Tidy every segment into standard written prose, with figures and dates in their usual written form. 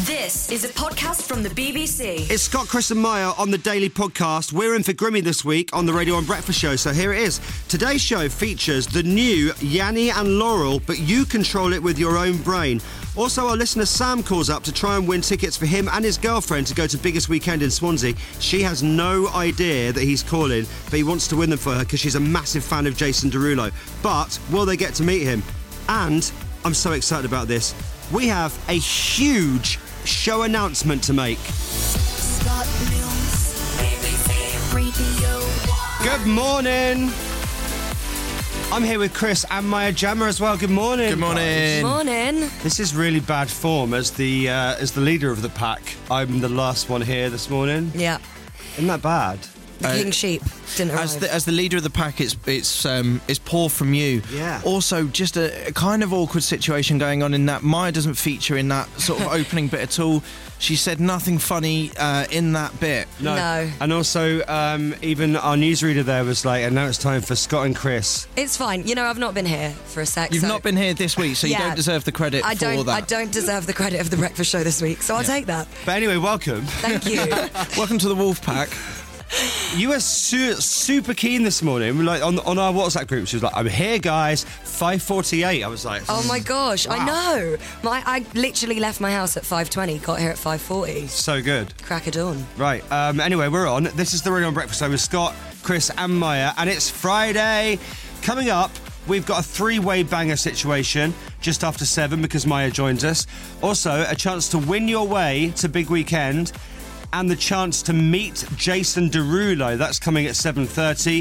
This is a podcast from the BBC. It's Scott, Chris and Maya on the Daily Podcast. We're in for Grimmy this week on the Radio 1 Breakfast Show, so here it is. Today's show features the new Yanni and Laurel, but you control it with your own brain. Also, our listener Sam calls up to try and win tickets for him and his girlfriend to go to Biggest Weekend in Swansea. She has no idea that he's calling, but he wants to win them for her because she's a massive fan of Jason Derulo. But will they get to meet him? And I'm so excited about this. We have a huge show announcement to make. Scott Mills, BBC Radio 1. Good morning. I'm here with Chris and Maya Jammer as well. Good morning. Good morning. Morning. This is really bad form as the leader of the pack. I'm the last one here this morning. Yeah. Isn't that bad? The king sheep didn't arrive. As the leader of the pack, it's poor from you. Yeah. Also, just a kind of awkward situation going on in that Maya doesn't feature in that sort of opening bit at all. She said nothing funny in that bit. No. And also, even our newsreader there was like, and now it's time for Scott and Chris. It's fine. You know, I've not been here for a sec. You've so not been here this week, so you Yeah. don't deserve the credit for that. I don't deserve the credit of the breakfast show this week, so I'll take that. But anyway, welcome. Thank you. Welcome to the Wolf Pack. You were super keen this morning. Like on our WhatsApp group, she was like, "I'm here, guys. 5:48." I was like, Oh my gosh, Wow. I know. I literally left my house at 5:20, got here at 5:40. so good." Crack of dawn. Right. Anyway, we're on. This is the Radio 1 Breakfast Show with Scott, Chris, and Maya, and it's Friday. Coming up, we've got a three-way banger situation just after 7 because Maya joins us. Also, a chance to win your way to Big Weekend. And the chance to meet Jason Derulo. That's coming at 7:30.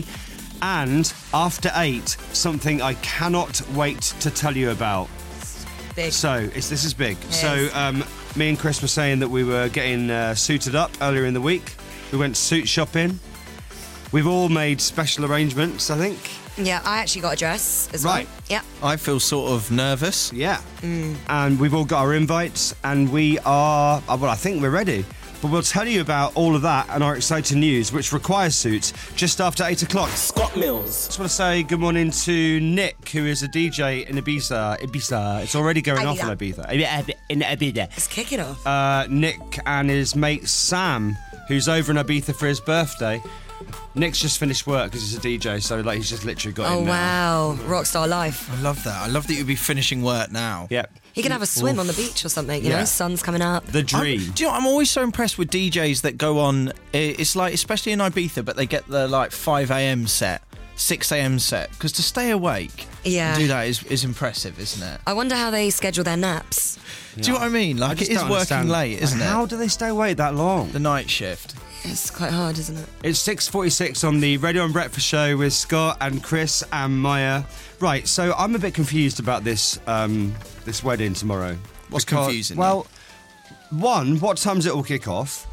And after 8, something I cannot wait to tell you about. Big. So, this is big. It So, is. me and Chris were saying that we were getting suited up earlier in the week. We went suit shopping. We've all made special arrangements, I think. Yeah, I actually got a dress as Right. well. Yeah. I feel sort of nervous. Yeah. And we've all got our invites, and we are, well, I think we're ready. But we'll tell you about all of that and our exciting news, which requires suits, just after 8 o'clock. Scott Mills. Just want to say good morning to Nick, who is a DJ in Ibiza. It's already going off in Ibiza. In Ibiza. It's kicking off. Nick and his mate Sam, who's over in Ibiza for his birthday. Nick's just finished work because he's a DJ, so like he's just literally got Oh, in now. wow. Rockstar life. I love that. I love that you'd be finishing work now. Yep. He can have a swim on the beach or something, you Yeah. know? Sun's coming up. The dream. Do you know, I'm always so impressed with DJs that go on, it's like, especially in Ibiza, but they get the like 5 a.m. set, 6 a.m. set, because to stay awake Yeah. and do that is impressive, isn't it? I wonder how they schedule their naps. Do you know what I mean? Like, just it is don't working understand. late, isn't How it? do they stay awake that long? The night shift. It's quite hard, isn't it? It's 6:46 on the Radio 1 Breakfast Show with Scott and Chris and Maya. Right, so I'm a bit confused about this this wedding tomorrow. What's confusing you? Well, one, what time's it all kick off?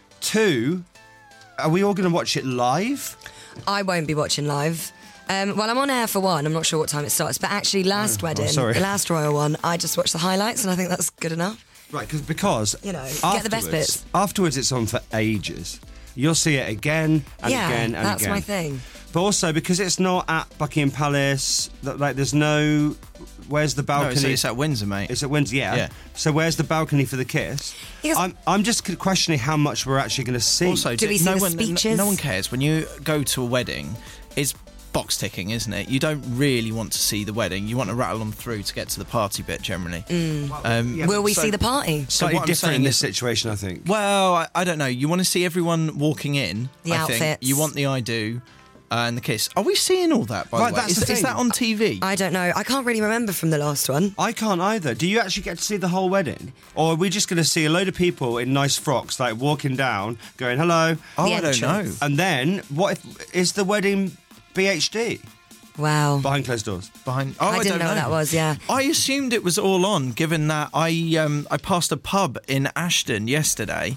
2, are we all going to watch it live? I won't be watching live. Well, I'm on air for one. I'm not sure what time it starts. But actually, last wedding, sorry. the last royal one, I just watched the highlights and I think that's good enough. Right, because You know, get the best bits. Afterwards, it's on for ages. You'll see it again and yeah, again and that's again. my thing. But also, because it's not at Buckingham Palace, like there's no... Where's the No, balcony? it's at Windsor, mate. It's at Windsor, yeah. Yeah. So where's the balcony for the kiss? Because- I'm just questioning how much we're actually going to see. Also, Do we see the speeches? No one cares. When you go to a wedding, it's box ticking, isn't it? You don't really want to see the wedding. You want to rattle them through to get to the party bit, generally. Will we so- see the party? slightly what I'm different in saying this is- situation, I think. Well, I don't know. You want to see everyone walking in. The I think. outfits. You want the I do and the kiss. Are we seeing all that, by Right, the way? that's the Is thing. that on TV? I don't know. I can't really remember from the last one. I can't either. Do you actually get to see the whole wedding? Or are we just going to see a load of people in nice frocks, like walking down, going, hello? Oh, The I don't know. entrance. And then, what if, is the wedding BHD? Wow. Behind closed doors? Behind. Oh, I didn't don't know what that was, yeah. I assumed it was all on, given that I passed a pub in Ashton yesterday,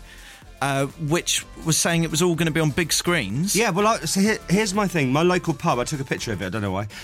which was saying it was all going to be on big screens. Yeah, well, so here's my thing. My local pub, I took a picture of it, I don't know why.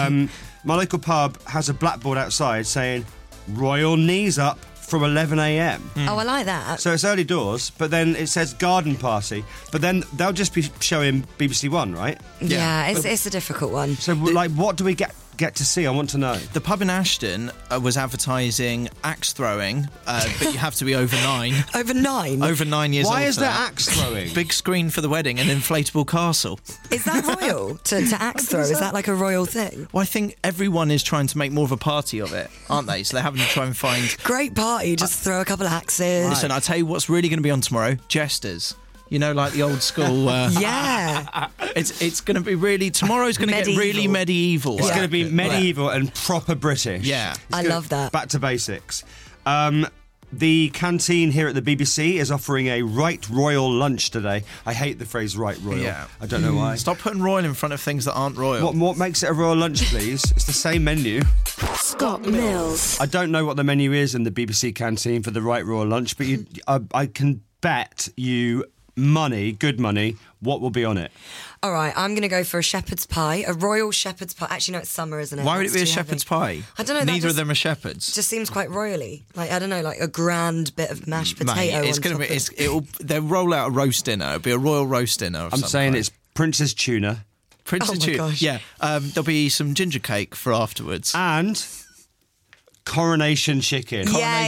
My local pub has a blackboard outside saying, Royal Knees Up from 11 a.m. Oh, I like that. So it's early doors, but then it says garden party. But then they'll just be showing BBC One, right? yeah, it's a difficult one. So, like, what do we get get to see? I want to know. The pub in Ashton was advertising axe throwing, but you have to be over 9. Over 9? Over 9 years old. Why is for there that. axe throwing? Big screen for the wedding, an inflatable castle. Is that royal? to axe throw? Is that like a royal thing? Well, I think everyone is trying to make more of a party of it, aren't they? So they're having to try and find... Great party, just throw a couple of axes. Listen, I'll tell you what's really going to be on tomorrow. Jesters. You know, like the old school... Yeah. It's going to be really... Tomorrow's going to get really medieval. It's going to be medieval and proper British. Yeah. I love that. Back to basics. The canteen here at the BBC is offering a Right Royal lunch today. I hate the phrase Right Royal. Yeah. I don't know why. Stop putting royal in front of things that aren't royal. What makes it a royal lunch, please? It's the same menu. Scott Mills. I don't know what the menu is in the BBC canteen for the Right Royal lunch, but I can bet you money, good money, what will be on it. All right, I'm going to go for a shepherd's pie, a royal shepherd's pie. Actually, no, it's summer, isn't it? Why would That's it be a too shepherd's heavy. pie? I don't know. Neither of them are shepherds. Just seems quite royally. Like, I don't know, like a grand bit of mashed potato. Mate, it's going to be. They'll roll out a roast dinner. It'll be a royal roast dinner. I'm saying it's Princess Tuna. Princess Oh my Tuna. gosh. Yeah. There'll be some ginger cake for afterwards. And coronation chicken.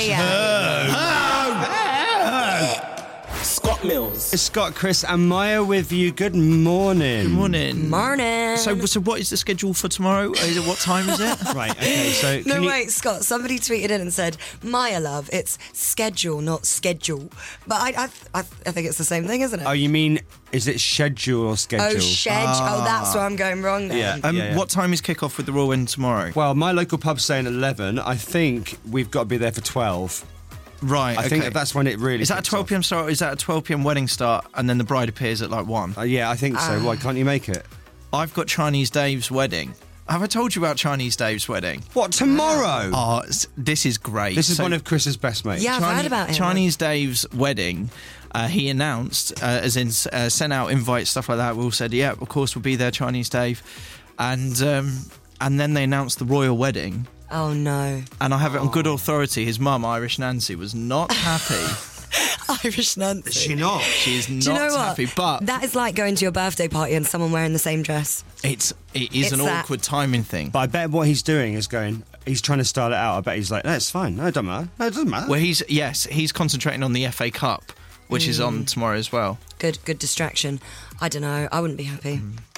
Scott Mills. It's Scott, Chris and Maya with you. Good morning. Good morning. Morning. So what is the schedule for tomorrow? What time is it? Right, okay, so... No, wait, Scott, somebody tweeted in and said, Maya, love, it's schedule, not schedule. But I think it's the same thing, isn't it? Oh, you mean, is it schedule or schedule? Oh, Oh, that's where I'm going wrong then. Yeah. What time is kick-off with the Royal Wedding tomorrow? Well, my local pub's saying 11. I think we've got to be there for 12. Right, I think that's when it really Is that a kicks 12 off. p.m. start or is that a 12 p.m. wedding start and then the bride appears at like 1? Yeah, I think so. Why can't you make it? I've got Chinese Dave's wedding. Have I told you about Chinese Dave's wedding? What, tomorrow? Oh, this is great. This is one of Chris's best mates. Yeah, I've heard about him. Chinese Dave's wedding, he announced, as in sent out invites, stuff like that. We all said, yeah, of course we'll be there, Chinese Dave. And then they announced the royal wedding. Oh, no. And I have it on good authority. His mum, Irish Nancy, was not happy. Irish Nancy. Is she not? She is Do you not know what? happy. But that is like going to your birthday party and someone wearing the same dress. it is It's an that. awkward timing thing. But I bet what he's doing is he's trying to style it out. I bet he's like, no, it's fine. No, it doesn't matter. No, it doesn't matter. Well, he's concentrating on the FA Cup, which is on tomorrow as well. Good distraction. I don't know. I wouldn't be happy.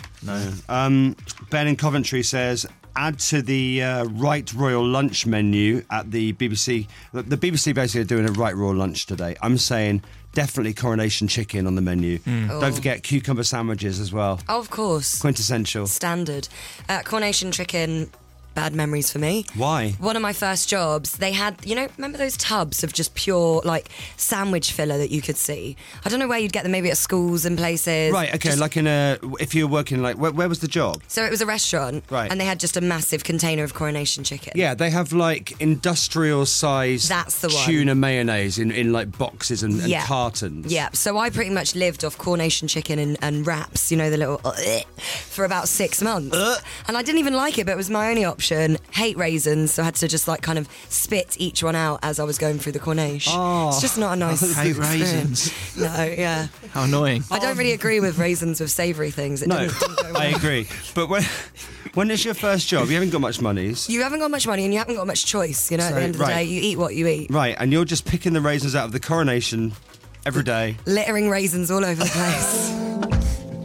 No. Ben in Coventry says, add to the Right Royal lunch menu at the BBC. The BBC basically are doing a Right Royal lunch today. I'm saying definitely coronation chicken on the menu. Don't forget cucumber sandwiches as well. Oh, of course. Quintessential. Standard. Coronation chicken, bad memories for me. Why? One of my first jobs, they had, remember those tubs of just pure, like, sandwich filler that you could see? I don't know where you'd get them, maybe at schools and places. Right, okay, Just- like if you were working, like, where was the job? So it was a restaurant, Right. and they had just a massive container of coronation chicken. Yeah, they have, like, industrial-sized That's the one. tuna mayonnaise in like, boxes and Yeah. cartons. Yeah, so I pretty much lived off coronation chicken and wraps, the little for about 6 months. And I didn't even like it, but it was my only option. Hate raisins, so I had to just like kind of spit each one out as I was going through the coronation. Oh. It's just not a nice Hate experience. raisins. No, yeah. How annoying. I don't really agree with raisins with savoury things. It No, didn't go well. I agree. But when it's your first job, you haven't got much monies. You haven't got much money and you haven't got much choice, at So, the end of the right. day. You eat what you eat. Right, and you're just picking the raisins out of the coronation every day. Littering raisins all over the place.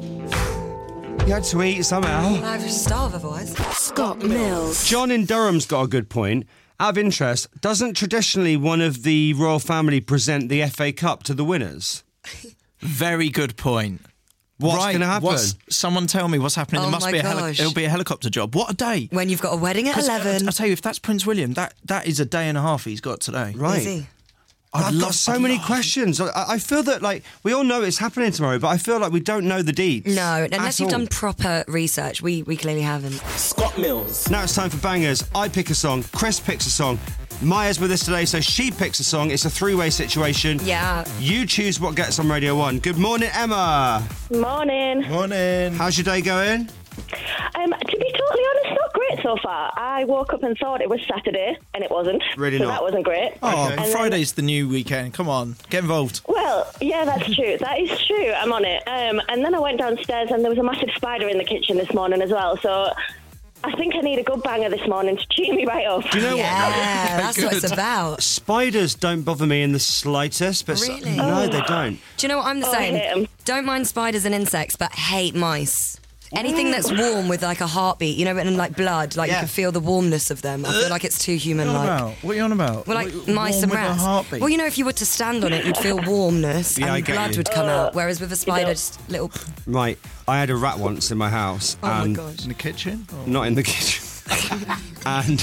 You had to eat somehow. I would starve otherwise. Scott Mills. John in Durham's got a good point. Out of interest, doesn't traditionally one of the royal family present the FA Cup to the winners? Very good point. What's going to happen? Someone tell me what's happening. Oh There must my be gosh. it'll be a helicopter job. What a day. When you've got a wedding at 11. I'll tell you, if that's Prince William, that is a day and a half he's got today. Right. Easy. I've got so many questions. I feel that, like, we all know it's happening tomorrow, but I feel like we don't know the deeds. No, unless at you've all. done proper research. We clearly haven't. Scott Mills. Now it's time for bangers. I pick a song, Chris picks a song. Maya's with us today, so she picks a song. It's a three-way situation. Yeah. You choose what gets on Radio 1. Good morning, Emma. Morning. Morning. How's your day going? To be totally honest, not great so far. I woke up and thought it was Saturday, and it wasn't. Really so not? that wasn't great. Oh, Okay. And then- Friday's the new weekend. Come on, get involved. Well, yeah, that's true. That is true. I'm on it. And then I went downstairs, and there was a massive spider in the kitchen this morning as well. So I think I need a good banger this morning to cheer me right up. Do you know Yeah, that's what it's about. Spiders don't bother me in the slightest, but Really? no, they don't. Do you know what? I'm the I hate 'em. same. Don't mind spiders and insects, but hate mice. Anything that's warm with like a heartbeat, you know, and like blood, like Yeah. you can feel the warmness of them. I feel like it's too human-like. What are you on about? Well, like Warm mice and with a rats. heartbeat? Well, you know, if you were to stand on it, you'd feel warmness Yeah, I and get blood you. would come out. Whereas with a spider, just little. Right, I had a rat once in my house, Oh my and gosh. In the kitchen? Or- not in the kitchen. and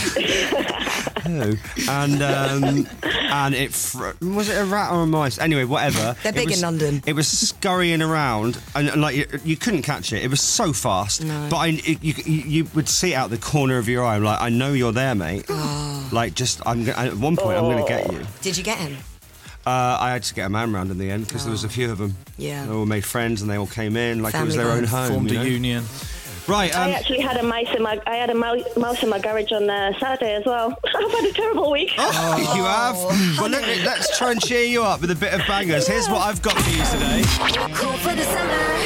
and it was it a rat or a mice? Anyway, whatever. They're big in London. It was scurrying around, and like you couldn't catch it. It was so fast, No. but you would see it out the corner of your eye. I'm like, I know you're there, mate. Like, just at one point, I'm going to get you. Did you get him? I had to get a man round in the end because there was a few of them. Yeah. They all made friends and they all came in like it was Family their own bonds. home. Formed you a know? union. Right. I actually had a mouse in my garage on Saturday as well. I've had a terrible week. Oh, you have? Well, let's try and cheer you up with a bit of bangers. Here's what I've got for you today. Cool for the summer.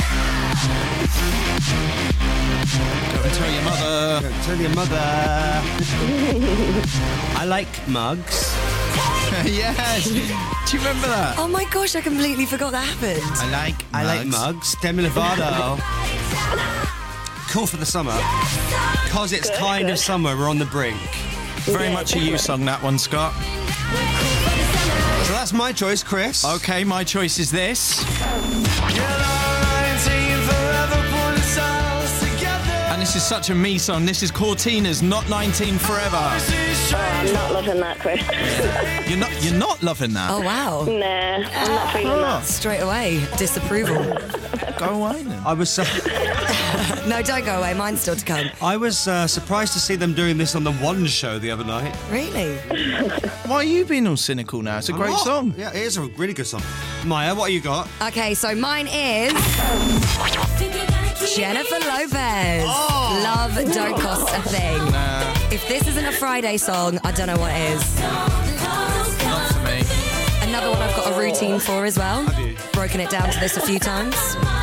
Go and tell your mother. Tell your mother. I like mugs. Yes. Do you remember that? Oh my gosh, I completely forgot that happened. I like mugs. Demi Lovato. Cool for the summer. Because it's kind of summer, we're on the brink. Very much a you song, that one, Scott. So that's my choice, Chris. Okay, my choice is this. And this is such a me song. This is Cortina's Not 19 Forever. I'm not loving that, Chris. You're not loving that? Oh wow. Nah, I'm not feeling that. Straight away, disapproval. Go away then. I was No, don't go away. Mine's still to come. surprised to see them doing this on the One Show the other night. Really? Why are you being all cynical now? It's a great What? song. Yeah, it is a really good song. Maya, what you got? Okay, so mine is Jennifer Lopez. Oh. Love don't cost a thing. If this isn't a Friday song, I don't know what is. Not for me. Another one I've got a routine for as well. Have you? Broken it down to this a few times.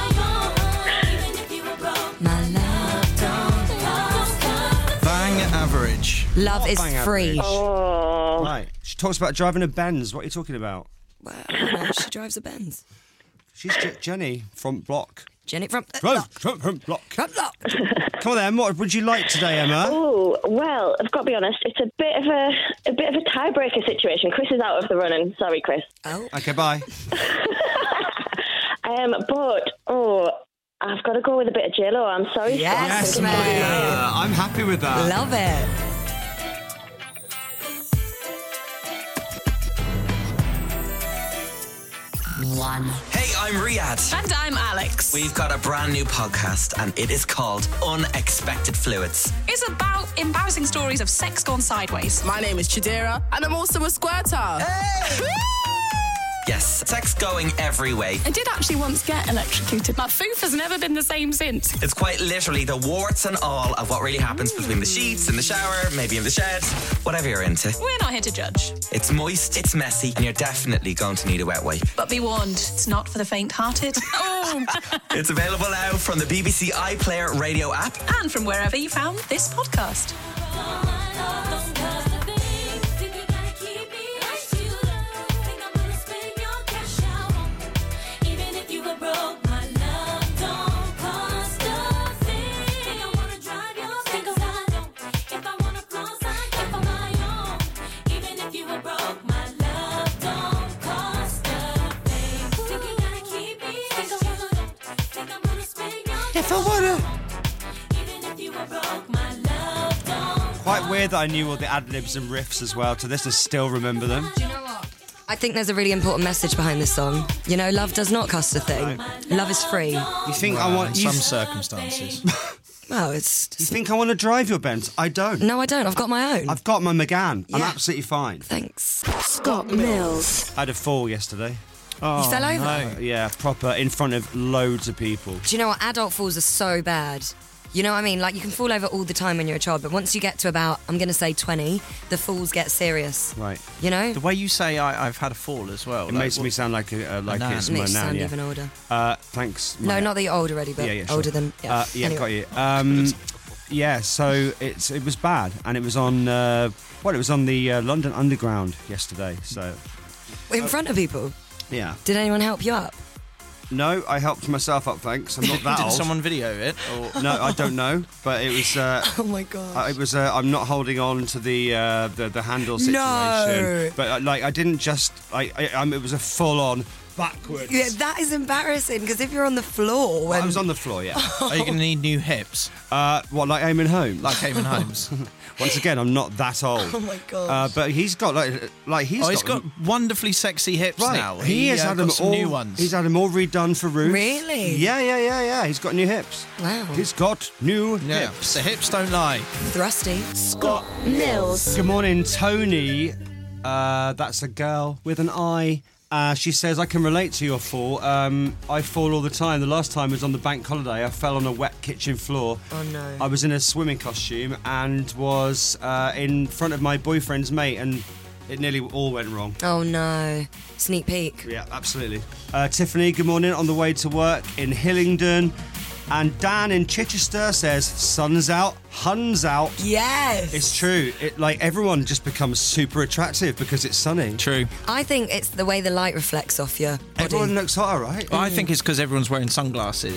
My love don't Bang average. Love is bang free. average. Oh, Right. She talks about driving a Benz. What are you talking about? Well, no, she drives a Benz. She's Jenny from Block. Jenny from Block. Block. Come on then, what would you like today, Emma? oh, well, I've got to be honest. It's a bit of a tiebreaker situation. Chris is out of the running. Sorry, Chris. Oh, Okay, bye. But I've got to go with a bit of JLo. I'm sorry. yes, Scott. mate. I'm happy with that. Love it. Hey, I'm Riyadh. And I'm Alex. We've got a brand new podcast and it is called Unexpected Fluids. It's about embarrassing stories of sex gone sideways. My name is Chidera, and I'm also a squirter. Yes, sex going every way. I did actually once get electrocuted. My foof has never been the same since. It's quite literally the warts and all of what really happens between the sheets, in the shower, maybe in the shed, whatever you're into. We're not here to judge. It's moist, it's messy, and you're definitely going to need a wet wipe. But be warned, it's not for the faint-hearted. Oh! It's available now from the BBC iPlayer radio app. And from wherever you found this podcast. If I wanna. Quite weird that I knew all the ad-libs and riffs as well to this and still remember them. Do you know what? I think there's a really important message behind this song. You know, love does not cost a thing. Love is free. You think I In want some circumstances. Well, it's... You think I want to drive your Benz? I don't. No, I don't. I've got my own. I've got my Megane. I'm Yeah. absolutely fine. Thanks. Scott Mills. I had a fall yesterday. You fell over? Yeah, proper, in front of loads of people. Do you know what? Adult falls are so bad. You know what I mean? Like, you can fall over all the time when you're a child, but once you get to about, I'm going to say 20, the falls get serious. Right. You know? The way you say I've had a fall as well. It makes me sound like nan. it's It my makes you nan, sound yeah. even older. Thanks. No, Maya. not that you're old already, but Yeah, sure. older than... Yeah, Anyway. got you. Yeah, so it was bad, and it was on it was on the London Underground yesterday. So In front of people? yeah, Did anyone help you up? no, I helped myself up. Thanks, I'm not that Did old. someone video it? Or? No, I don't know, but it was. Oh my god. It was. I'm not holding on to the handle situation. No. But I didn't just. It was a full on backwards. Yeah, that is embarrassing because if you're on the floor when I was on the floor. Yeah. Are you going to need new hips? What, like Eamon Holmes? Like Eamon Holmes? Once again, I'm not that old. Oh my god. But he's got He's got wonderfully sexy hips right. now. He has had got them some all. new ones. He's had them all redone for Ruth. Really? Yeah. He's got new hips. Wow. He's got new Yeah, hips. the hips don't lie. Thrusty. Scott Mills. Good morning, Tony. That's a girl with an I. She says, I can relate to your fall. I fall all the time. The last time was on the bank holiday. I fell on a wet kitchen floor. Oh no. I was in a swimming costume and was in front of my boyfriend's mate, and it nearly all went wrong. Oh no. Sneak peek. Yeah, absolutely. Tiffany, good morning. On the way to work in Hillingdon. And Dan in Chichester says, sun's out, hun's out. Yes. It's true. Everyone just becomes super attractive because it's sunny. True. I think it's the way the light reflects off your body. Everyone looks hotter, right? Well, I think it's because everyone's wearing sunglasses.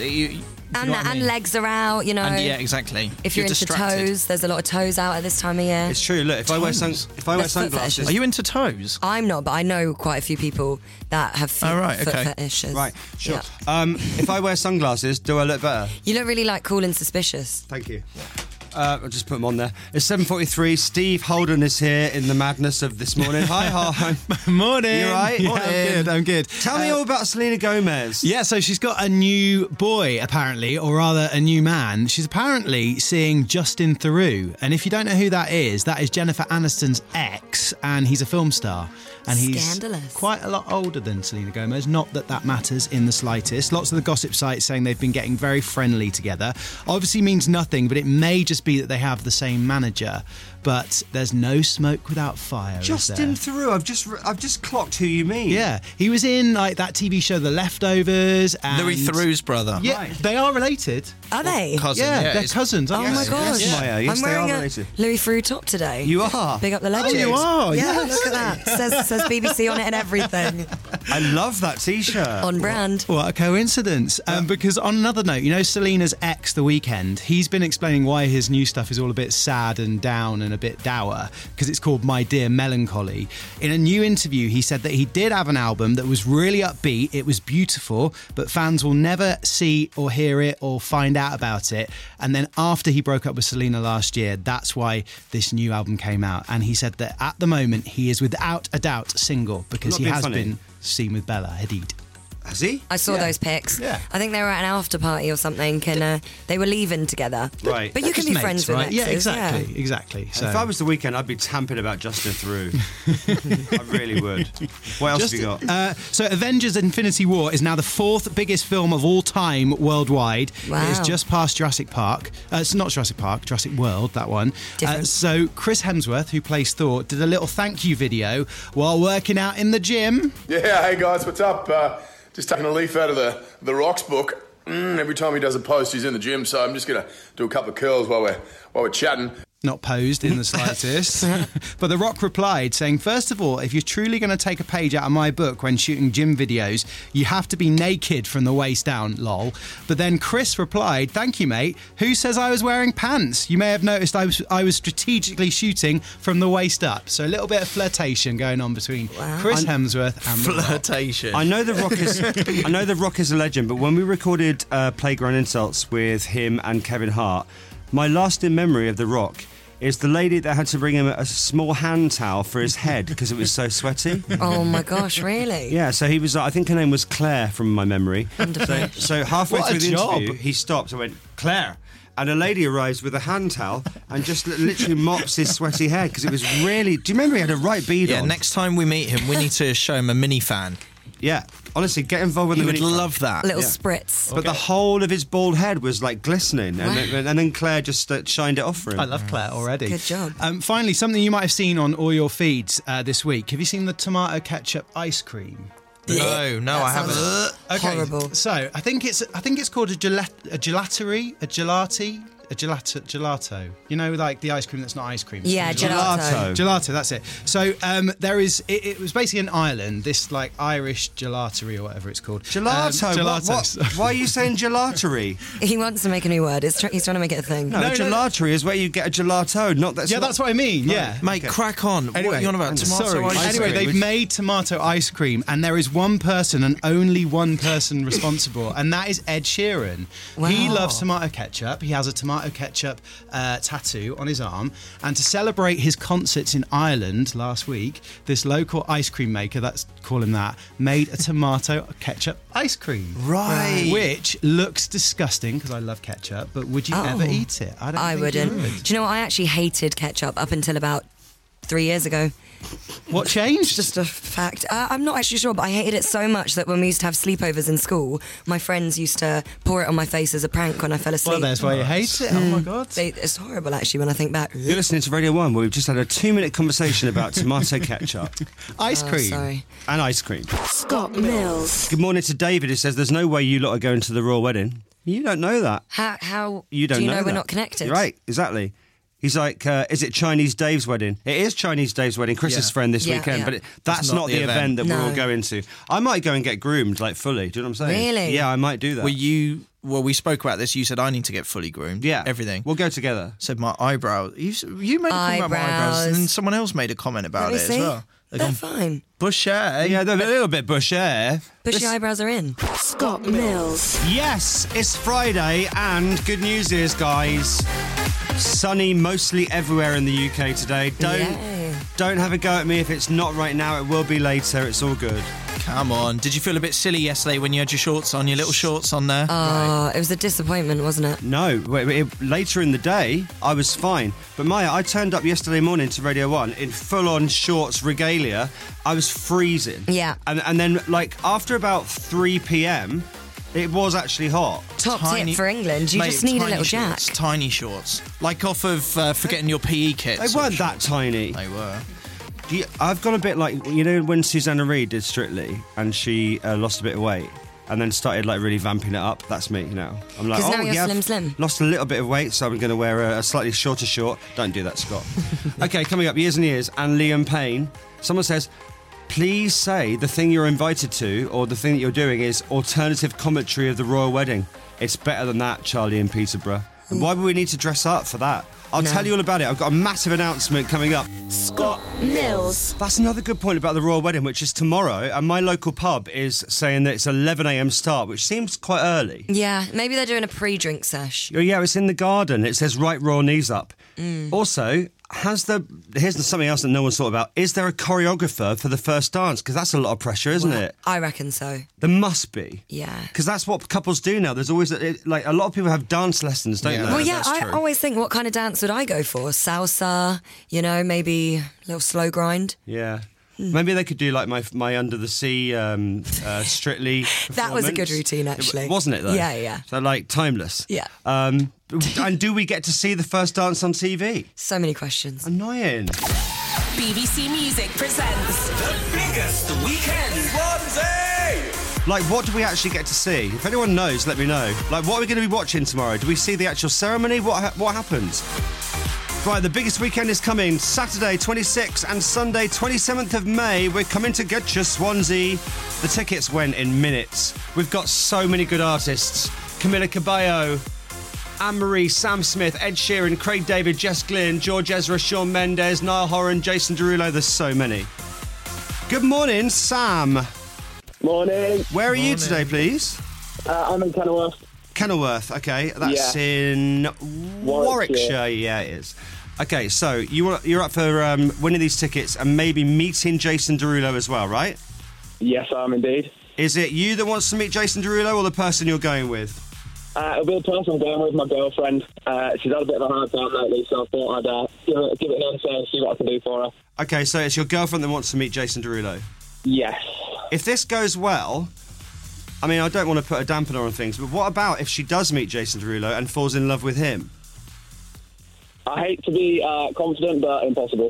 and legs are out, you know. And yeah, exactly. If you're into distracted. toes, there's a lot of toes out at this time of year. It's true. Look, if I wear There's foot sunglasses, fetishes. Are you into toes? I'm not, but I know quite a few people that have Oh, right, foot okay. fetishes. right? Sure. Yeah. If I wear sunglasses, do I look better? You look really like cool and suspicious. Thank you. I'll just put them on there. It's 7:43. Steve Holden is here in the madness of this morning. Hi, Harlan. Morning. You all right? Yeah, Morning. I'm good. Tell me all about Selena Gomez. Yeah, so she's got a new boy, apparently, or rather a new man. She's apparently seeing Justin Theroux. And if you don't know who that is Jennifer Aniston's ex, and he's a film star. And he's Scandalous. quite a lot older than Selena Gomez. Not that matters in the slightest. Lots of the gossip sites saying they've been getting very friendly together. Obviously means nothing, but it may just be that they have the same manager. But there's no smoke without fire. Justin is there? Theroux. I've just clocked who you mean. Yeah, he was in that TV show The Leftovers. And Louis Theroux's brother. Yeah, Right. they are related. Are they? Cousin. Yeah, they're it's- cousins. Oh Aren't my they? gosh. Yes, Maya. Yes, I'm they are wearing a related. Louis Theroux top today. You are. Big up the legend. you are, Yeah, yes. look at that. Says BBC on it and everything. I love that T-shirt. On brand. What a coincidence. Because on another note, Selena's ex, The Weeknd, he's been explaining why his new stuff is all a bit sad and down and a bit dour, because it's called My Dear Melancholy. In a new interview, he said that he did have an album that was really upbeat, it was beautiful, but fans will never see or hear it or find out about it. And then after he broke up with Selena last year, that's why this new album came out. And he said that at the moment, he is without a doubt single, because Not he being has funny. been seen with Bella Hadid. Has he? I saw those pics. Yeah. I think they were at an after party or something, and they were leaving together. Right. But you can Just be mates, friends with right? exes. Yeah, exactly. So. If I was The Weeknd, I'd be tamping about Justin Theroux. I really would. What else have you got? So Avengers Infinity War is now the fourth biggest film of all time worldwide. Wow. It is just past Jurassic Park. It's not Jurassic Park, Jurassic World, that one. Different. So Chris Hemsworth, who plays Thor, did a little thank you video while working out in the gym. Yeah, hey guys, what's up? Just taking a leaf out of the Rocks book. Every time he does a post, he's in the gym, so I'm just gonna do a couple of curls while we're chatting. Not posed in the slightest. But The Rock replied saying, first of all, if you're truly going to take a page out of my book when shooting gym videos, you have to be naked from the waist down, lol. But then Chris replied, thank you, mate. Who says I was wearing pants? You may have noticed I was strategically shooting from the waist up. So a little bit of flirtation going on between Chris Hemsworth and The Rock. Flirtation. I know The Rock is a legend, but when we recorded Playground Insults with him and Kevin Hart, my lasting memory of The Rock is the lady that had to bring him a small hand towel for his head because it was so sweaty. Oh my gosh, really? Yeah, so he was, I think her name was Claire from my memory. So halfway What a through the job. interview, he stopped and went, Claire. And a lady arrives with a hand towel and just literally mops his sweaty head because it was really... Do you remember he had a right bead Yeah, on? next time we meet him, we need to show him a mini fan. Yeah, honestly, get involved with He the would mini- love that. A little Yeah. spritz. But the whole of his bald head was like glistening, and then Claire just shined it off for him. I love Claire already. Good job. Finally, something you might have seen on all your feeds this week. Have you seen the tomato ketchup ice cream? No, I haven't. Horrible. So I think it's called a gelati. a gelato. You know, like the ice cream that's not ice cream. Yeah, gelato. Gelato, that's it. So there is. It was basically an island. This like Irish gelatery or whatever it's called. Gelato. What? Why are you saying gelatery? He wants to make a new word. He's trying to make it a thing. No, gelatery is where you get a gelato. That's what I mean. No. Yeah, mate, crack on. Anyway, what are you on about? Tomato ice cream. Anyway, they've made tomato ice cream, and there is one person and only one person responsible, and that is Ed Sheeran. Wow. He loves tomato ketchup. He has a tomato ketchup tattoo on his arm, and to celebrate his concerts in Ireland last week, this local ice cream maker, let's call him that, made a tomato ketchup ice cream. Right. Which looks disgusting because I love ketchup, but would you ever eat it? I wouldn't. Do you know what? I actually hated ketchup up until about 3 years ago. What changed? Just a fact. I'm not actually sure, but I hated it so much that when we used to have sleepovers in school, my friends used to pour it on my face as a prank when I fell asleep. Well, that's why you hate it. Oh my God. It's horrible, actually, when I think back. You're listening to Radio 1, where we've just had a 2-minute conversation about tomato ketchup. Ice cream. Sorry. And ice cream. Scott Mills. Good morning to David, who says there's no way you lot are going to the royal wedding. You don't know that. How You don't do you know know we're that. not connected? You're right, exactly. He's like, is it Chinese Dave's wedding? It is Chinese Dave's wedding, Chris's friend this weekend, but that's not the event that we're all going to. I might go and get groomed, like fully. Do you know what I'm saying? Really? Yeah, I might do that. Well, we spoke about this. You said I need to get fully groomed. Yeah. Everything. We'll go together. Said my eyebrows. You made a comment about my eyebrows, and then someone else made a comment about it as well. They're fine. Bushy. Yeah, they're a little bit bushy. Bushy eyebrows are in. Scott Mills. Yes, it's Friday, and good news is, guys, sunny mostly everywhere in the UK today. Don't have a go at me if it's not right now. It will be later. It's all good. Come on. Did you feel a bit silly yesterday when you had your shorts on, your little shorts on there? It was a disappointment, wasn't it? No, later in the day, I was fine. But Maya, I turned up yesterday morning to Radio 1 in full-on shorts regalia. I was freezing. Yeah. And then, like, after about 3 p.m, it was actually hot. Top tip for England, you just need a little jack. Tiny shorts. Like off of forgetting your PE kits. They weren't that tiny. They were. I've gone a bit like, you know, when Susanna Reid did Strictly and she lost a bit of weight and then started like really vamping it up. That's me now. I'm like, now you're slim. Lost a little bit of weight, so I'm going to wear a slightly shorter short. Don't do that, Scott. Okay, coming up, Years and Years and Liam Payne. Someone says, please say the thing you're invited to or the thing that you're doing is alternative commentary of the royal wedding. It's better than that, Charlie in Peterborough. And why would we need to dress up for that? I'll tell you all about it. I've got a massive announcement coming up. Scott Mills. That's another good point about the royal wedding, which is tomorrow, and my local pub is saying that it's 11 a.m. start, which seems quite early. Yeah, maybe they're doing a pre-drink sesh. Oh, yeah, it's in the garden. It says right raw knees up. Also, here's something else that no one's thought about. Is there a choreographer for the first dance? Because that's a lot of pressure, isn't it? I reckon so. There must be. Yeah. Because that's what couples do now. There's always, like, a lot of people have dance lessons, don't they? Well, yeah, I always think, what kind of dance would I go for? Salsa, you know, maybe a little slow grind. Yeah. Maybe they could do like my Under the Sea Strictly That was a good routine, actually. Wasn't it, though? Yeah. So, like, timeless. Yeah. And do we get to see the first dance on TV? So many questions. Annoying. BBC Music presents the biggest weekend Swansea! Like, what do we actually get to see? If anyone knows, let me know. Like, what are we going to be watching tomorrow? Do we see the actual ceremony? What happens? Right, the biggest weekend is coming. Saturday 26th and Sunday 27th of May. We're coming to get you, Swansea. The tickets went in minutes. We've got so many good artists. Camila Cabello, Anne-Marie, Sam Smith, Ed Sheeran, Craig David, Jess Glynn, George Ezra, Shawn Mendes, Niall Horan, Jason Derulo. There's so many. Good morning, Sam. Morning. Where are you today, please? I'm in Kenilworth. Kenilworth, okay. That's in Warwickshire. Yeah, it is. Okay, so you're up for winning these tickets and maybe meeting Jason Derulo as well, right? Yes, I am indeed. Is it you that wants to meet Jason Derulo or the person you're going with? It'll be the person I'm going with, my girlfriend. She's had a bit of a hard time lately, so I thought I'd give it an answer and see what I can do for her. Okay, so it's your girlfriend that wants to meet Jason Derulo? Yes. If this goes well, I mean, I don't want to put a dampener on things, but what about if she does meet Jason Derulo and falls in love with him? I hate to be confident, but impossible.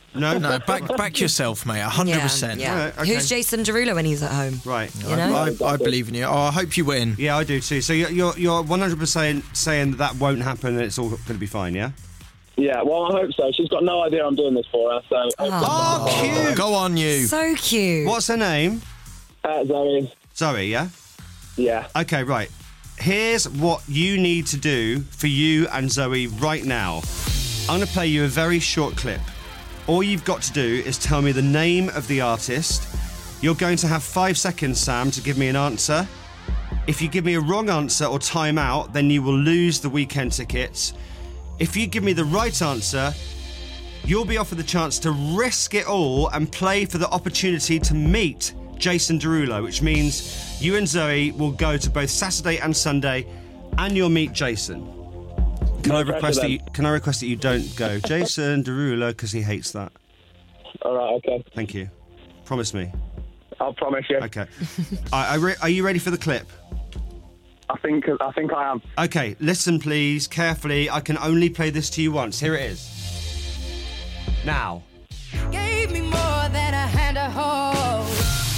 No? No, back yourself, mate, 100%. Yeah. Right, okay. Who's Jason Derulo when he's at home? Right. You know? I believe in you. Oh, I hope you win. Yeah, I do too. So you're 100% saying that won't happen and it's all going to be fine, yeah? Yeah, well, I hope so. She's got no idea I'm doing this for her, so... Oh, cute! Go on, you. So cute. What's her name? Zoe. Zoe, yeah? Yeah. Okay, right. Here's what you need to do for you and Zoe right now. I'm going to play you a very short clip. All you've got to do is tell me the name of the artist. You're going to have 5 seconds, Sam, to give me an answer. If you give me a wrong answer or time out, then you will lose the weekend tickets. If you give me the right answer, you'll be offered the chance to risk it all and play for the opportunity to meet Jason Derulo, which means you and Zoe will go to both Saturday and Sunday and you'll meet Jason. Can I request that you don't go Jason Derulo because he hates that? All right, okay. Thank you. Promise me. I'll promise you. Okay. Are you ready for the clip? I think I am. Okay, listen please, carefully. I can only play this to you once. Here it is. Now. Gave me more than a hand to hold.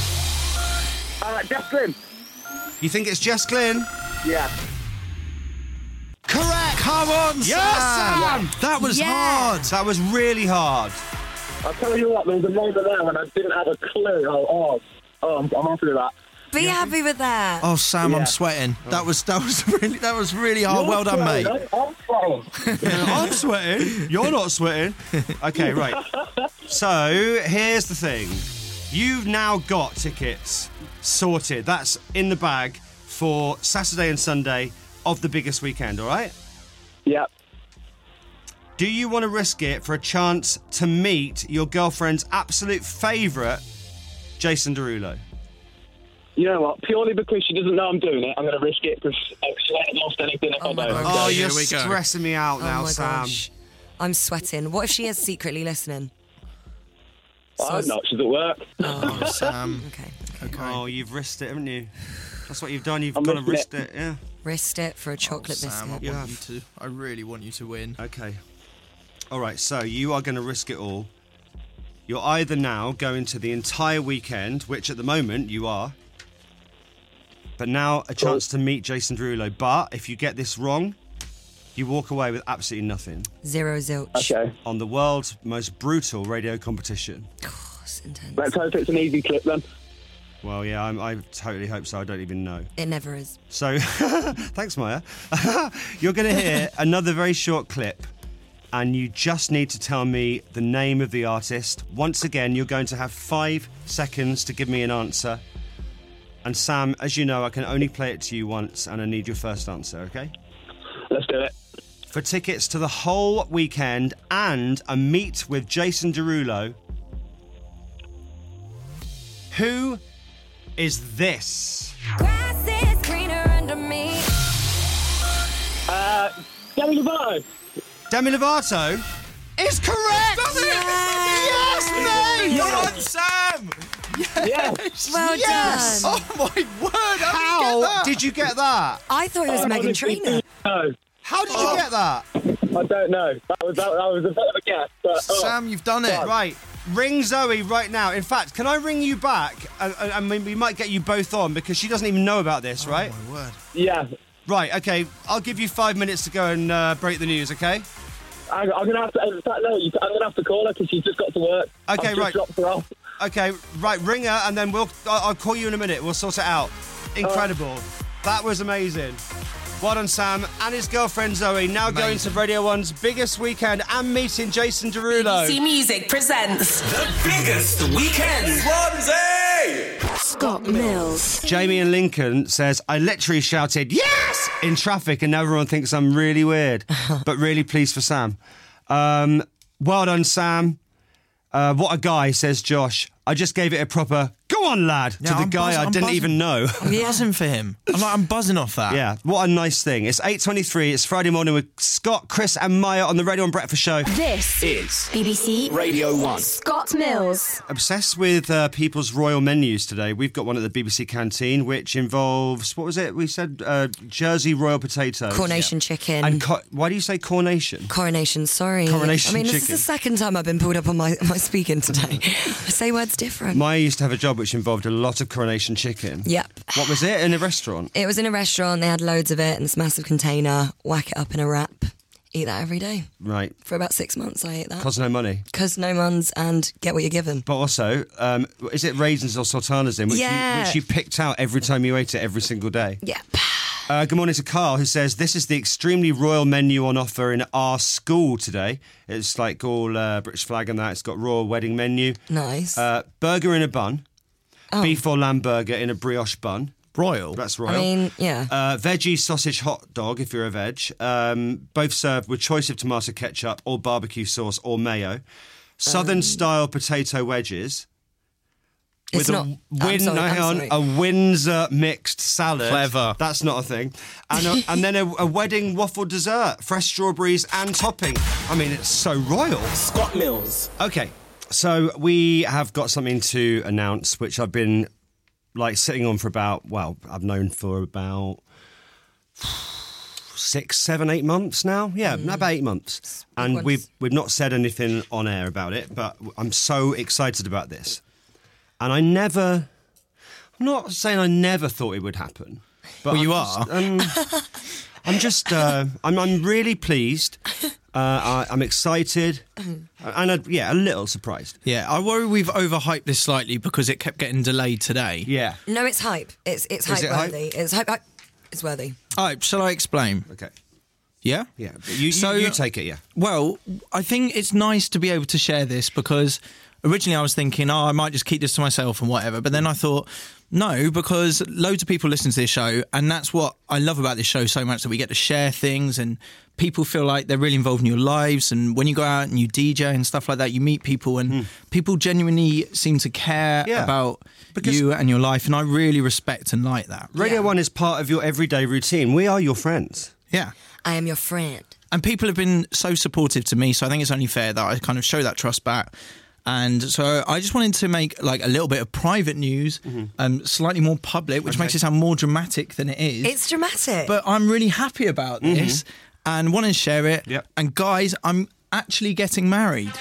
Jess Glynn. You think it's Jess Glynn? Yeah. Correct! Come on, Yes, Sam! Sam! That was hard. That was really hard. I'll tell you what, there was a moment there when I didn't have a clue. I'm happy with that. Be happy with that. Oh, Sam, Yeah. I'm sweating. That was really hard. Well done, mate. I'm sweating. I'm sweating. You're not sweating. Okay, right. So, here's the thing. You've now got tickets sorted. That's in the bag for Saturday and Sunday of the biggest weekend, all right? Yeah. Do you want to risk it for a chance to meet your girlfriend's absolute favourite, Jason Derulo? You know what? Purely because she doesn't know I'm doing it, I'm going to risk it because she hasn't lost anything if I don't. Oh, here you're we go. stressing me out now, oh my Sam. gosh. I'm sweating. What if she is secretly listening? I hope not. She's at work. Oh, Sam. Okay. Oh, you've risked it, haven't you? That's what you've done. You've I'm kind of risking risked it, yeah. Risked it for a chocolate Sam, biscuit. I really want you to win. Okay. All right, so you are going to risk it all. You're either now going to the entire weekend, which at the moment you are, but now a chance to meet Jason Derulo. But if you get this wrong, you walk away with absolutely nothing. Zero zilch. Okay. On the world's most brutal radio competition. Oh, it's intense. Let's hope it's an easy clip then. Well, yeah, I totally hope so. I don't even know. It never is. So, thanks, Maya. You're going to hear another very short clip, and you just need to tell me the name of the artist. Once again, you're going to have 5 seconds to give me an answer. And Sam, as you know, I can only play it to you once, and I need your first answer, okay? Let's do it. For tickets to the whole weekend and a meet with Jason Derulo, who is this? Grass is greener under me. Demi Lovato. Demi Lovato is correct! Yes, mate! You're on, Sam! Yes. Well Yes! done. Oh, my word! How did you get that? I thought it was Meghan honestly Trainor. No, How did you get that? I don't know. That was a bit of a guess. But, Sam, you've done it. Right, ring Zoe right now. In fact, can I ring you back? And we might get you both on because she doesn't even know about this, right? My word. Yeah. Right, okay. I'll give you 5 minutes to go and break the news, okay? I'm going to have to... In fact, no, I'm going to have to call her because she's just got to work. Okay, I've right. just dropped her off. Okay, right, ring her and then I'll call you in a minute. We'll sort it out. Incredible. That was amazing. Well done, Sam and his girlfriend Zoe, now going to Radio 1's biggest weekend and meeting Jason Derulo. BBC Music presents The biggest weekend. Swansea! Scott Mills. Jamie in Lincoln says, I literally shouted, yes, in traffic and now everyone thinks I'm really weird, but really pleased for Sam. Well done, Sam. What a guy, says Josh. I just gave it a proper, go on, lad, to the guy I didn't even know. I'm buzzing for him. I'm buzzing off that. Yeah, what a nice thing. It's 8:23. It's Friday morning with Scott, Chris and Maya on the Radio 1 Breakfast Show. This is BBC Radio 1. Scott Mills. Obsessed with people's royal menus today. We've got one at the BBC canteen, which involves, what was it? We said Jersey royal potatoes. Coronation chicken. And why do you say coronation? Coronation, sorry. Coronation this chicken. is the second time I've been pulled up on my speaking today. I say words different. Maya used to have a job which involved a lot of coronation chicken. Yep. What was it? In a restaurant? It was in a restaurant. They had loads of it in this massive container. Whack it up in a wrap. Eat that every day. Right. For about 6 months I ate that. Cause no money. Cause no muns and get what you're given. But also, is it raisins or sultanas in? Which you picked out every time you ate it every single day? Yep. Good morning to Carl, who says, this is the extremely royal menu on offer in our school today. It's like all British flag and that. It's got royal wedding menu. Nice. Burger in a bun. Beef or lamb burger in a brioche bun. Royal. That's royal. I mean, yeah. Veggie sausage hot dog, if you're a veg. Both served with choice of tomato ketchup or barbecue sauce or mayo. Southern-style potato wedges. It's With not. a Windsor mixed salad. Clever. That's not a thing. And then a wedding waffle dessert, fresh strawberries and topping. I mean, it's so royal. Scott Mills. Okay, so we have got something to announce, which I've been sitting on for I've known for about 6, 7, 8 months now. Yeah, about 8 months. And we've not said anything on air about it, but I'm so excited about this. And I'm not saying I never thought it would happen. But well, you are. I'm really pleased. I'm excited. And a little surprised. Yeah, I worry we've overhyped this slightly because it kept getting delayed today. Yeah. No, it's hype. It's hype worthy. It's hype. It's worthy. All right, shall I explain? Okay. Yeah? Yeah. You take it, yeah. Well, I think it's nice to be able to share this because originally I was thinking, I might just keep this to myself and whatever. But then I thought, no, because loads of people listen to this show and that's what I love about this show so much, that we get to share things and people feel like they're really involved in your lives. And when you go out and you DJ and stuff like that, you meet people and people genuinely seem to care about you and your life. And I really respect and like that. Radio 1 is part of your everyday routine. We are your friends. Yeah. I am your friend. And people have been so supportive to me, so I think it's only fair that I kind of show that trust back. And so I just wanted to make a little bit of private news, slightly more public, which makes it sound more dramatic than it is. It's dramatic. But I'm really happy about this and want to share it. Yep. And guys, I'm actually getting married.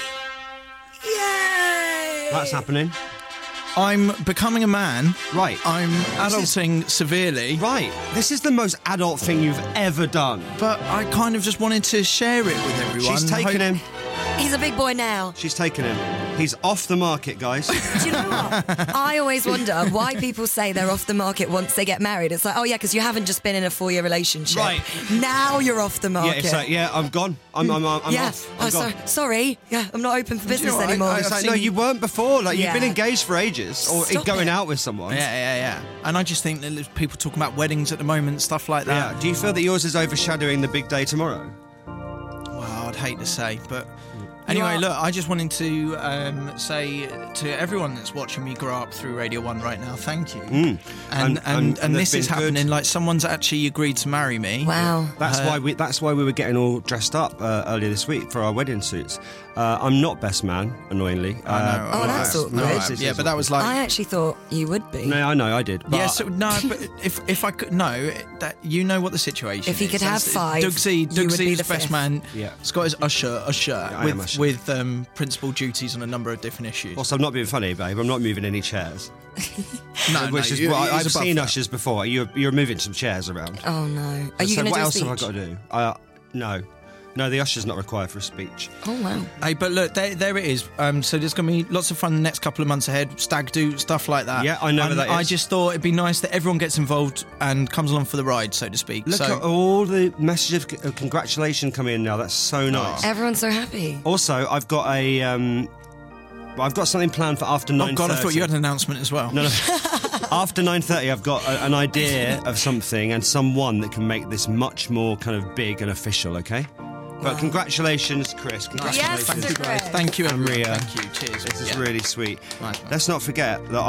Yay! That's happening. I'm becoming a man. Right. I'm adulting severely. Right. This is the most adult thing you've ever done. But I kind of just wanted to share it with everyone. She's taken him. He's a big boy now. She's taken him. He's off the market, guys. Do you know what? I always wonder why people say they're off the market once they get married. It's like, oh yeah, because you haven't just been in a 4-year relationship. Right. Now you're off the market. Yeah, it's like, I'm gone. I'm off. I'm gone. Sorry. Yeah, I'm not open for business anymore. It's like, no, you weren't before. You've been engaged for ages. Or going out with someone. Yeah. And I just think that there's people talking about weddings at the moment, stuff like that. Yeah. Do you feel that yours is overshadowing the big day tomorrow? Well, I'd hate to say, but... Anyway, look, I just wanted to say to everyone that's watching me grow up through Radio 1 right now, thank you. And this is happening. Like, someone's actually agreed to marry me. Wow. That's why we were getting all dressed up earlier this week for our wedding suits. I'm not best man, annoyingly. I know. That's awkward. Yeah, but that was like... I actually thought you would be. No, I know, I did. But yeah, but if I could... No, that you know what the situation is. If he could have 5, Doug's the best man. Yeah. Scott is Usher. I am Usher. With principal duties on a number of different issues. Also, I'm not being funny, babe. I'm not moving any chairs. I've seen Ushers before. You're moving some chairs around. Oh, no. Are you going to do a speech? What else have I got to do? No, the usher's not required for a speech. Oh, wow. Hey, but look, there it is. So there's going to be lots of fun the next couple of months ahead. Stag do, stuff like that. Yeah, I know what that is. I just thought it'd be nice that everyone gets involved and comes along for the ride, so to speak. Look at all the messages of congratulations coming in now. That's so nice. Everyone's so happy. Also, I've got something planned for after 9:30. Oh, God, I thought you had an announcement as well. No. After 9:30, I've got an idea of something and someone that can make this much more kind of big and official, okay? But congratulations, Chris. Congratulations. Yes, Thank you, guys. Thank you, everyone. Maria. Thank you. Cheers. This is really sweet. Nice. Let's not forget that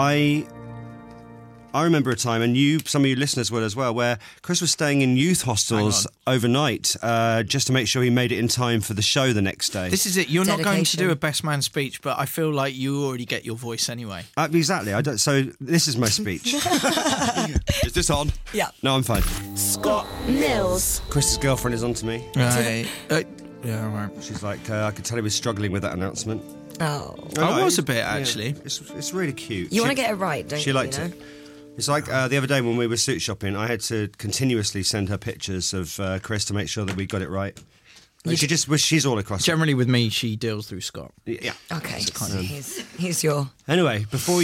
I remember a time, and some of you listeners will as well, where Chris was staying in youth hostels overnight just to make sure he made it in time for the show the next day. This is it. You're not going to do a best man speech, but I feel like you already get your voice anyway. Exactly. So this is my speech. Is this on? Yeah. No, I'm fine. Scott Mills. Chris's girlfriend is on to me. Right. Yeah, right. She's like, I could tell he was struggling with that announcement. Oh. I was a bit, actually. Yeah, it's really cute. You want to get it right, don't you? She liked it. It's like the other day when we were suit shopping, I had to continuously send her pictures of Chris to make sure that we got it right. She's all across. Generally, with me, she deals through Scott. Yeah. Okay. He's your. Anyway, before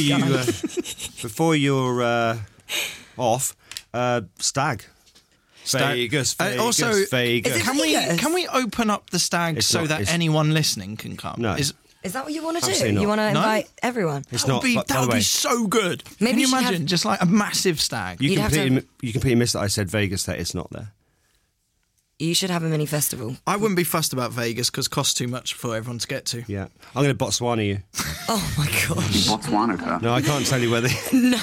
you're off, Stag. Vegas. Also, Vegas. Can we open up the Stag that anyone listening can come? No. Is that what you want to do? Absolutely not. You want to invite everyone? That would be so good. Maybe can you imagine just like a massive Stag? You completely missed that I said Vegas. That it's not there. You should have a mini festival. I wouldn't be fussed about Vegas because it costs too much for everyone to get to. Yeah, I'm going to Botswana you. Oh my gosh. Botswana. No, I can't tell you where No.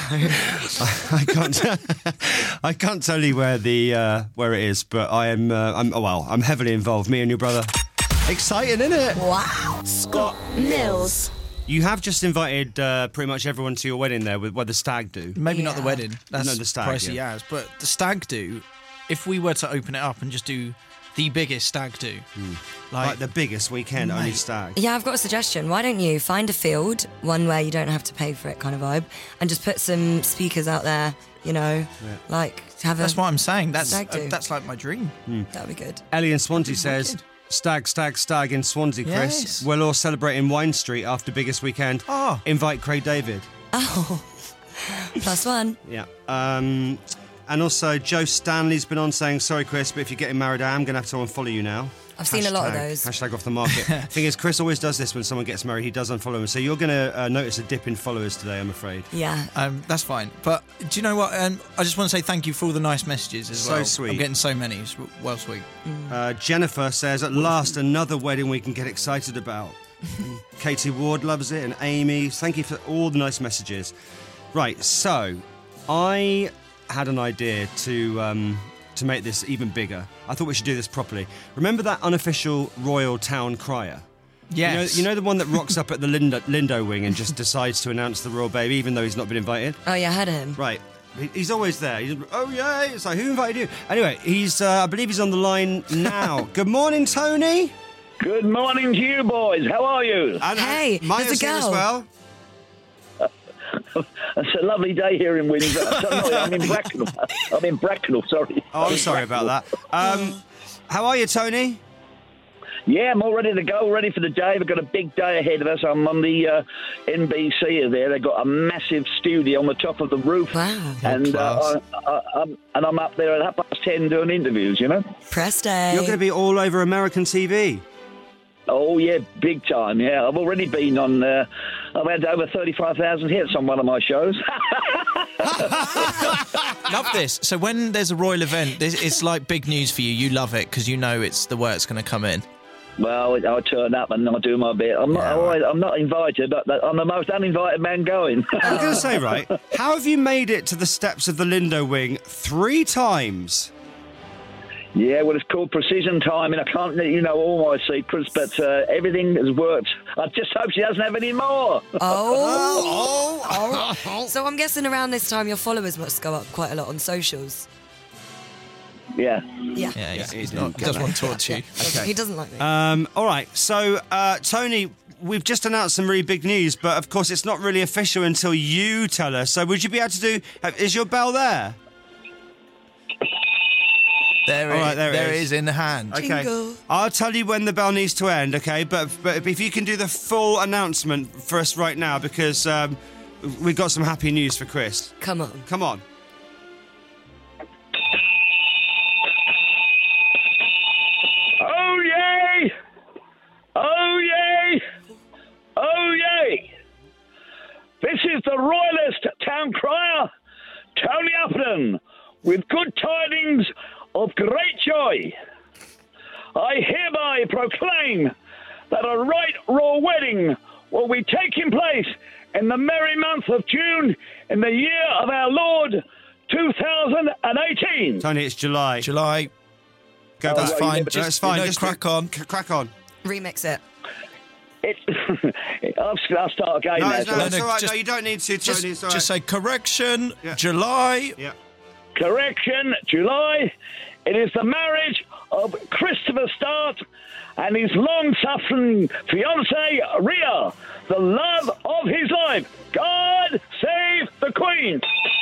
I can't tell you where it is, but I'm heavily involved. Me and your brother. Exciting, isn't it? Wow. Scott Mills. You have just invited pretty much everyone to your wedding there with the Stag do. Maybe not the wedding. That's the Stag, pricey as. But the Stag do, if we were to open it up and just do the biggest Stag do. Like the biggest weekend, only Stag. Yeah, I've got a suggestion. Why don't you find a field, one where you don't have to pay for it kind of vibe, and just put some speakers out there, like have That's what I'm saying. That's Stag do. that's like my dream. That'd be good. Ellie in Swansea says... Stag in Swansea, Chris. Yes. We're all celebrating Wine Street after biggest weekend. Oh. Invite Craig David. Oh. +1. Yeah. And also, Joe Stanley's been on saying, sorry, Chris, but if you're getting married, I am going to have to unfollow you now. I've seen a lot of those. Hashtag off the market. Thing is, Chris always does this when someone gets married. He does unfollow him. So you're going to notice a dip in followers today, I'm afraid. Yeah. That's fine. But do you know what? I just want to say thank you for all the nice messages as well. So sweet. I'm getting so many. It's well sweet. Jennifer says, at last, another wedding we can get excited about. Katie Ward loves it, and Amy. Thank you for all the nice messages. Right, so I had an idea to make this even bigger. I thought we should do this properly. Remember that unofficial royal town crier? Yes. You know the one that rocks up at the Lindo wing and just decides to announce the royal baby even though he's not been invited? Oh, yeah, I heard him. Right. He's always there. Oh, yeah. It's like, who invited you? Anyway, I believe he's on the line now. Good morning, Tony. Good morning to you, boys. How are you? Hey, Maya's there's a here girl. as well. It's a lovely day here in Windsor. I'm in Bracknell. Sorry. Oh, I'm sorry about that. How are you, Tony? Yeah, I'm all ready to go, ready for the day. We've got a big day ahead of us. I'm on the NBC there. They've got a massive studio on the top of the roof. Wow. And I'm up there at 10:30 doing interviews, Press day. You're going to be all over American TV. Oh, yeah, big time, yeah. I've already been on... I've had over 35,000 hits on one of my shows. Love this. So when there's a royal event, it's like big news for you. You love it because you know it's the way it's going to come in. Well, I turn up and I do my bit. I'm not invited, but I'm the most uninvited man going. I'm going to say, right, how have you made it to the steps of the Lindo wing 3 times? Yeah, well, it's called precision timing. I can't let you know all my secrets, but everything has worked. I just hope she doesn't have any more. Oh. So I'm guessing around this time your followers must go up quite a lot on socials. Yeah. Yeah. He doesn't want to talk to you. Okay. He doesn't like me. All right. So, Tony, we've just announced some really big news, but of course it's not really official until you tell us. So would you be able to do... Is your bell there? There it is in the hand. Okay. Jingle. I'll tell you when the bell needs to end, okay? But if you can do the full announcement for us right now, because we've got some happy news for Chris. Come on. Come on. Oh, yay! Oh, yay! Oh, yay! This is the royalist town crier, Tony Upton, with good tidings of great joy. I hereby proclaim that a right royal wedding will be taking place in the merry month of June in the year of our Lord 2018. Tony, it's July. July. Go That's back. fine. That's fine. Just crack on. Crack on. Remix it. I'll start again. No, now, it's all right. just- No, you don't need to, Tony. It's all right. Just say correction, July. Yeah. Correction, July. It is the marriage of Christopher Start and his long-suffering fiancée, Rhea, the love of his life. God save the Queen.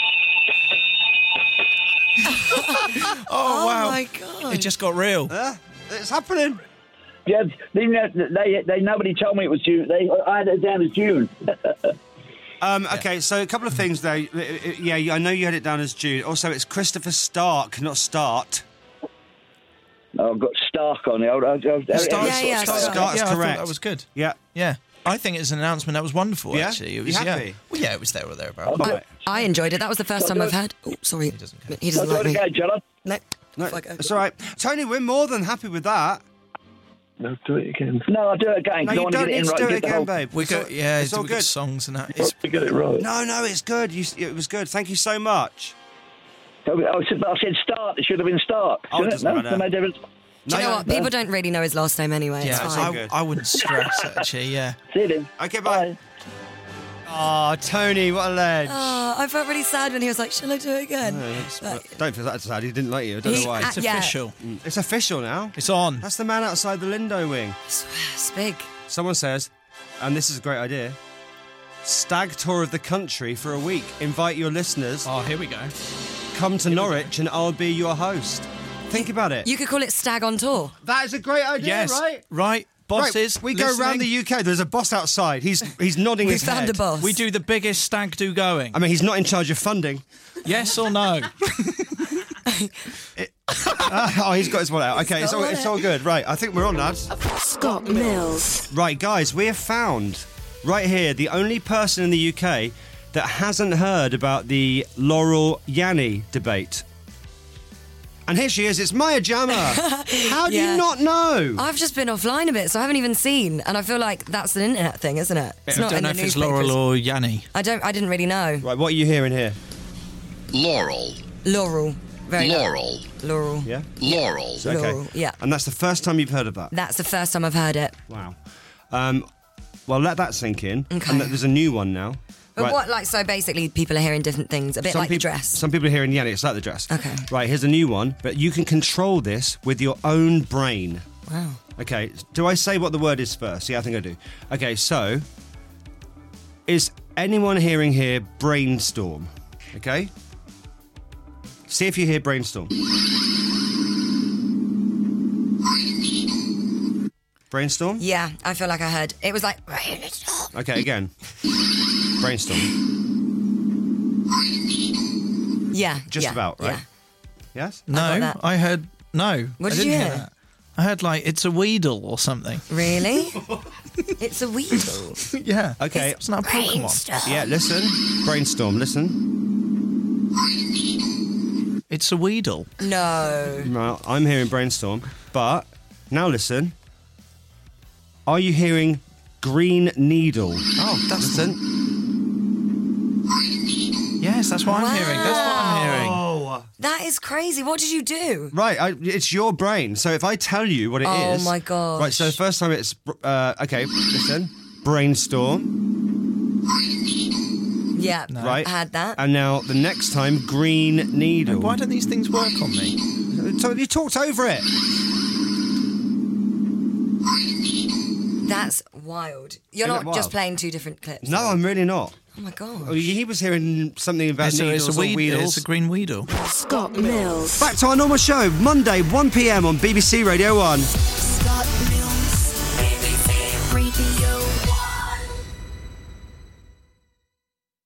Oh, wow. my God. It just got real. It's happening. Yeah, they nobody told me it was June. I had it down as June. Okay, so a couple of things though. Yeah, I know you had it down as June. Also, it's Christopher Stark, not Start. I've got Stark on it. Stark's I correct. thought that was good. Yeah. Yeah. I think it's an announcement that was wonderful, Yeah? actually. It You was, happy? Yeah. Well, yeah, it was there or thereabouts. I enjoyed it. That was the first time I've heard. Oh, sorry. He doesn't like me. No. No, it's all right. Tony, we're more than happy with that. No, do it again. No, I'll do it again. No, I you want to don't get it need in to right. do Get it the again, whole- babe. We It's all- got, yeah, it's all we got good. songs and that. You get it right. No, it's good. It was good. Thank you so much. I said Start. It should have been Stark. Oh, it doesn't matter. No difference. Do you know what? People don't really know his last name anyway. Yeah, it's fine. I wouldn't stress, actually, yeah. See you then. Okay, bye. Oh, Tony, what a ledge. Oh, I felt really sad when he was like, shall I do it again? Don't feel that sad. He didn't like you. I don't know why. It's official. It's official now. It's on. That's the man outside the Lindo wing. It's big. Someone says, and this is a great idea, stag tour of the country for a week. Invite your listeners. Oh, here we go. Come to Norwich and I'll be your host. Think about it. You could call it Stag on Tour. That is a great idea, Yes. right? Right. Bosses. Right, we go around the UK. There's a boss outside. He's nodding We his found head. a boss. We do the biggest stag do going. I mean, he's not in charge of funding. Yes or no? Oh, he's got his one out. Okay, it's all good. Right, I think we're on, lads. Scott Mills. Right, guys, we have found right here the only person in the UK that hasn't heard about the Laurel Yanni debate. And here she is, it's Maya Jama. How do you not know? I've just been offline a bit, so I haven't even seen. And I feel like that's an internet thing, isn't it? It's I not don't in know the if it's newspapers. Laurel or Yanni. I didn't really know. Right, what are you hearing here? Laurel. Laurel. Very Laurel. Laurel. Yeah? Laurel. Okay. Laurel, yeah. And that's the first time you've heard of that? That's the first time I've heard it. Wow. Well, let that sink in. Okay. And there's a new one now. But Right. what, like, so basically people are hearing different things, a bit like the dress. Some people are hearing Yanni, it's like the dress. Okay. Right, here's a new one, but you can control this with your own brain. Wow. Okay, do I say what the word is first? Yeah, I think I do. Okay, so, is anyone hearing here brainstorm? Okay? See if you hear brainstorm. Brainstorm? Yeah, I feel like I heard. It was like... Okay, again. Brainstorm. Yeah. Just yeah, about, right? Yeah. Yes? No, that. I heard no. What I did didn't you hear hear? that. I heard like it's a weedle or something. Really? It's a weedle. Yeah. Okay. It's not a Pokemon. Yeah, listen. Brainstorm, listen. It's a weedle. No. Well, I'm hearing brainstorm, but now listen. Are you hearing green needle? Oh, that's Listen. Yes, that's what I'm hearing. That's what I'm hearing. Oh. That is crazy. What did you do? Right, it's your brain. So if I tell you what it is... Oh, my gosh. Right, so the first time it's... okay, listen. Brainstorm. Yeah, Right. I had that. And now the next time, green needle. Why don't these things work on me? So you talked over it. That's wild. You're Isn't not it just wild? playing two different clips. No, I'm really not. Oh my god. Oh, he was hearing something about So needles it's a or weed. weedles. It's a green weedle. Scott Mills. Back to our normal show, Monday, 1 p.m. on BBC Radio 1. Scott